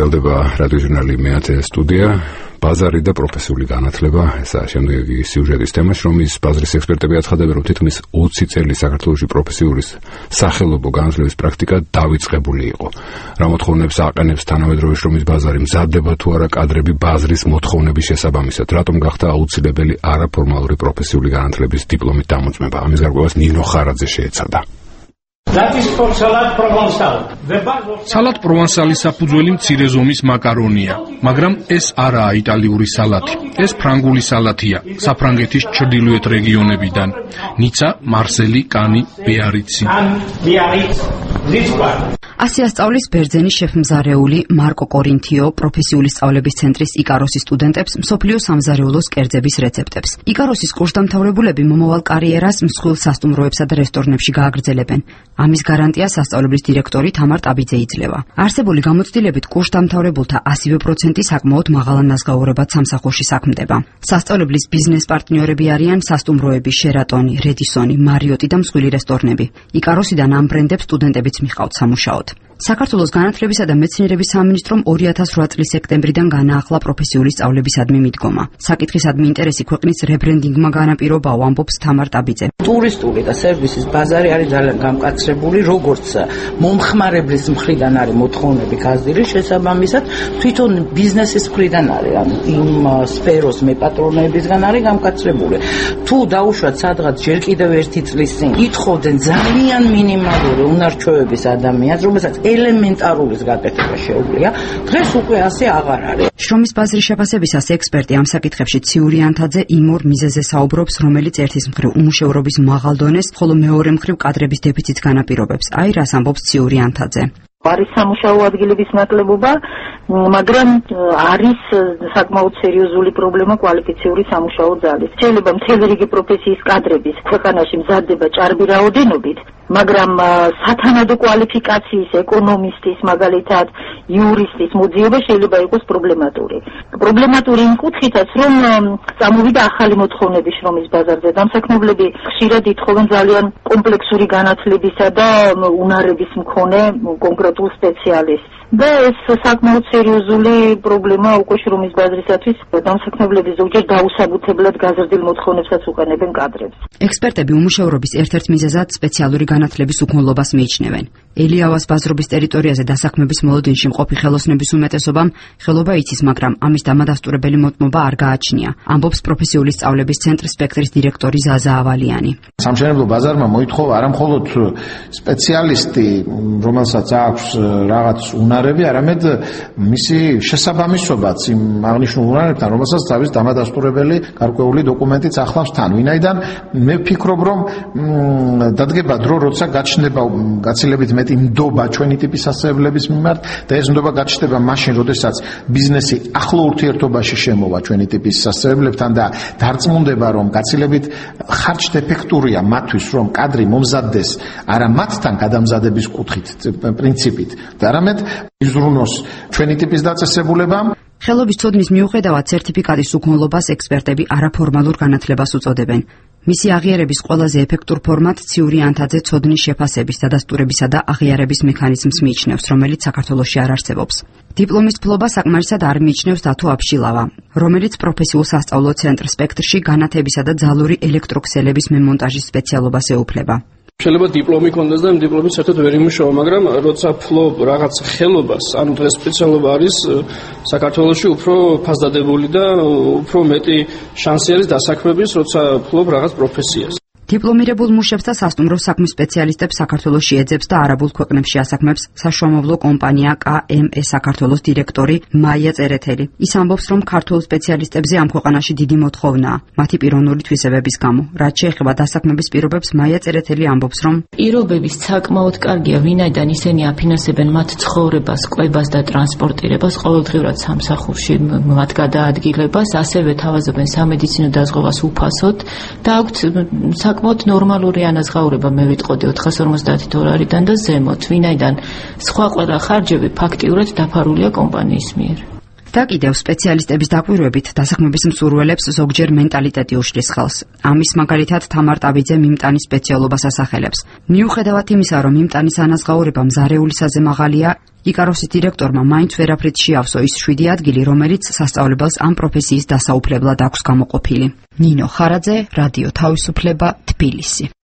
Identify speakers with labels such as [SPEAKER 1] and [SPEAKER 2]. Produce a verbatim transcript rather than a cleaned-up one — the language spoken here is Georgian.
[SPEAKER 1] გრძელდება რადიოჟურნალი მეათე სტუდია, ბაზარი და პროფესიული განათლება. ესაა შემდეგი სიუჟეტის თემა, რომლის ბაზრის ექსპერტები აცხადებენ, რომ თითქმის ოცი წელი საქართველოში პროფესიული სახელობო განათლების პრაქტიკა დავიწყებული იყო. რა მოთხოვნებს აყენებს თანამედროვე შრომის ბაზარი, მზადდება თუ არა კადრები ბაზრის მოთხოვნების შესაბამისად, რატომ გახდა აუცილებელი არაფორმალური პროფესიული განათლების დიპლომით დამოწმება. ამის გარკვევას ნინო ხარაძე შეეცადა.
[SPEAKER 2] სალატ პროვანსალის საფუძველი მცირე ზომის მაკარონია, მაგრამ ეს არაა იტალიური სალათი. ეს ფრანგული სალათია, საფრანგეთის ჩრდილოეთ რეგიონებიდან. ნიცა, მარსელი, კანი, ბიარიცი.
[SPEAKER 3] ასე ასწავლის ბერძენის შეფმზარეული მარკო კორინთიო პროფესიული სწავლების ცენტრის იკაროსის სტუდენტებს მსოფლიო სამზარეულოს კერძების რეცეპტებს. იკაროსის კურსდამთავრებულები მომავალ კარიერას მსხვილ სასტუმროებსა და რესტორნებში გააგრძელებენ. ამის გარანტია სასწავლებლის დირექტორი თამარ ტაბიძე იძლევა. არსებული გამოცდილებით კურსდამთავრებულთა ასივე პროცენტი საკმაოდ მაღალანაზგაურებად სამსახურში საქმდება. სასწავლებლის ბიზნეს პარტნიორები არიან სასტუმროები შერატონი, რედისონი, მარიოტი და მსხვილი რესტორნები. იკაროსიდან ამ ბრენდებს სტუდენტებიც მიჰყავთ სამუშაოდ. საქართველოს განათლებისა და მეცნიერების სამინისტრომ ორი ათას რვა წლის სექტემბრიდან განაახლა პროფესიული სწავლებისადმი მიდგომა. საკითხისადმი ინტერესი ქვეყნის რებრენდინგმა განაპირობაო, ამბობს თამარ ტაბიძე.
[SPEAKER 4] ტურისტული და სერვისის ბაზარი არის ძალიან გამკაცრებული, როგორც მომხმარებლის მხრიდან არის მოთხოვნები გაზრდილი, შესაბამისად თვითონ ბიზნესის მხრიდან არის, ანუ იმ სფეროს მეპატრონეებისგან არის გამკაცრებული. თუ დაუშვათ სადღაც ჯერ კიდევ ერთი წლის წინ ითხოვდნენ ძალიან მინიმალური უნარჩვევების ადამიანს, რომელსაც ელემენტარულის გაკეთება შეუძლია, დღეს უკვე ასე აღარ არის.
[SPEAKER 3] შრომის ბაზრის შეფასებისას ექსპერტი ამ საკითხებში ციური ანთაძე იმ ორ მიზეზზე საუბრობს, რომელიც ერთის მხრივ უმუშევრობის მაღალ დონეს, ხოლო მეორე მხრივ კადრების დეფიციტს განაპირობებს. აი რას ამბობს ციური ანთაძე.
[SPEAKER 5] არის სამუშაო ადგილების ნაკლებობა, მაგრამ არის საკმაოდ სერიოზული პრობლემა კვალიფიციური სამუშაო ძალის. შეიძლება მთელი რიგი პროფესიის კადრების ქვეყანაში მზადდება ჭარბი რაოდენობით, მაგრამ სათანადო კვალიფიკაციის ეკონომისტის, მაგალითად იურისტის მოძიება შეიძლება იყოს პრობლემატური. პრობლემატური იმ კუთხითაც, რომ წამოვიდა ახალი მოთხოვნები შრომის ბაზარზე. დამსაქმებლები ხშირად ითხოვენ ძალიან კომპლექსური განათლებისა და უნარების მქონე კონკრეტულ სპეციალისტს. და ეს საკმაოდ სერიოზული პრობლემა უკვე შრომის ბაზრისათვის. დამსაქმებლები ზოგჯერ დაუსაბუთებლად გაზრდილ მოთხოვნებსაც უყენებენ კადრებს.
[SPEAKER 3] ექსპერტები უმუშევრობის ერთ-ერთ მიზეზად სპეციალური განათლების უქონლობას მიიჩნევენ. ელიავას ბაზრობის ტერიტორიაზე დასაქმების მოლოდინში მყოფი ხელოსნების უმეტესობამ ხელობა იცის, მაგრამ ამის დამადასტურებელი მოტმობა არ გააჩნია, ამბობს პროფესიული სწავლების ცენტრის სპექტრის დირექტორი ზაზა ავალიანი.
[SPEAKER 6] სამშენებლო ბაზარმა მოითხოვა არა მხოლოდ სპეციალისტი, რომელსაც აქვს რაღაც უნარები, არამედ მისი შესაბამისობაც იმ აღნიშნულ უნარებთან, რომელსაც თავის დამადასტურებელი გარკვეული დოკუმენტიც ახლავს თან. ვინაიდან მე ვფიქრობ, რომ დადგება დრო, როცა გაჩნდება გაცილებით მეტი ნდობა ჩვენი ტიპის სასწავლებლების მიმართ და ეს ნდობა გაჩნდება მაშინ, როდესაც ბიზნესი ახლო ურთიერთობაში შემოვა ჩვენი ტიპის სასწავლებლებთან და დარწმუნდება, რომ გაცილებით ხარჯდეფექტურია მათთვის, რომ კადრი მომზადდეს არა მათთან გადამზადების კუთხით, პრინციპით, და არამედ იზრუნოს ჩვენი ტიპის დაწესებულებამ.
[SPEAKER 3] ხელობის ცოდნის მიუხედავად სერტიფიკატის უქონლობას ექსპერტები არაფორმალურ განათლებას უწოდებენ. მისი აღიარების ყველაზე ეფექტურ ფორმად ციური ანთაძე ცოდნის შეფასების, დადასტურებისა და აღიარების მექანიზმს მიიჩნევს, რომელიც საქართველოში არ არსებობს. დიპლომის ფლობა საკმარისად არ მიიჩნევს დათო აბშილავა, რომელიც პროფესიულ სასწავლო ცენტრ სპექტრში განათებისა და ძალური ელექტროქსელების მემონტაჟის სპეციალობას ეუფლება.
[SPEAKER 7] შეიძლება დიპლომი ქონდეს და იმ დიპლომით საერთოდ ვერ იმუშავა, მაგრამ როცა ფლობ რაღაც ხელობას, ანუ დღეს სპეციალობა არის საქართველოში უფრო ფასდადებული და უფრო მეტი შანსი არის დასაქმების, როცა ფლობ რაღაც პროფესიას.
[SPEAKER 3] დიპლომირებულ მუშებს და სასტუმრო საქმის სპეციალისტებს საქართველოში ეძებს და არაბულ ქვეყნებში ასაქმებს საშუამავლო კომპანია კა ემ ე საქართველოს დირექტორი მაია წერეთელი. ის ამბობს, რომ ქართულ სპეციალისტებზე ამ ქვეყანაში დიდი მოთხოვნაა, მათი პიროვნული თვისებების გამო. რაც შეეხება დასაქმების პირობებს, მაია წერეთელი ამბობს, რომ
[SPEAKER 8] პირობების საკმაოდ კარგია, ვინაიდან ისინი აფინანსებენ მათ ცხოვრებას, კვებას და ტრანსპორტირებას, ყოველდღიურად სამსახურში მათ გადაადგილებას, ასევე თავაზობენ სამედიცინო დაზღვევას უფასოდ და აქვთ საკმაოდ ნორმალური ანაზღაურება, მე ვიტყოდი ოთხას ორმოცდაათი დოლარიდან და ზემოთ, ვინაიდან სხვა ყველა ხარჯები ფაქტიურად დაფარულია კომპანიის მიერ.
[SPEAKER 3] და კიდევ სპეციალისტების დაკვირვებით დასაქმების მსურველებს ზოგჯერ მენტალიტეტი უშლის ხელს. ამის მაგალითად თამარ ტაბიძე მიმტანის სპეციალობას ასახელებს. მიუხედავად იმისა, რომ მიმტანის ანაზღაურება მზარეულისაზე მაღალია, იკაროსის დირექტორმა მაინც ვერაფრით შეავსო ის შვიდი ადგილი, რომელიც სასწავლებელს ამ პროფესიის დასაუფლებლად აქვს გამოყოფილი. ნინო ხარაძე, რადიო თავისუფლება, თბილისი.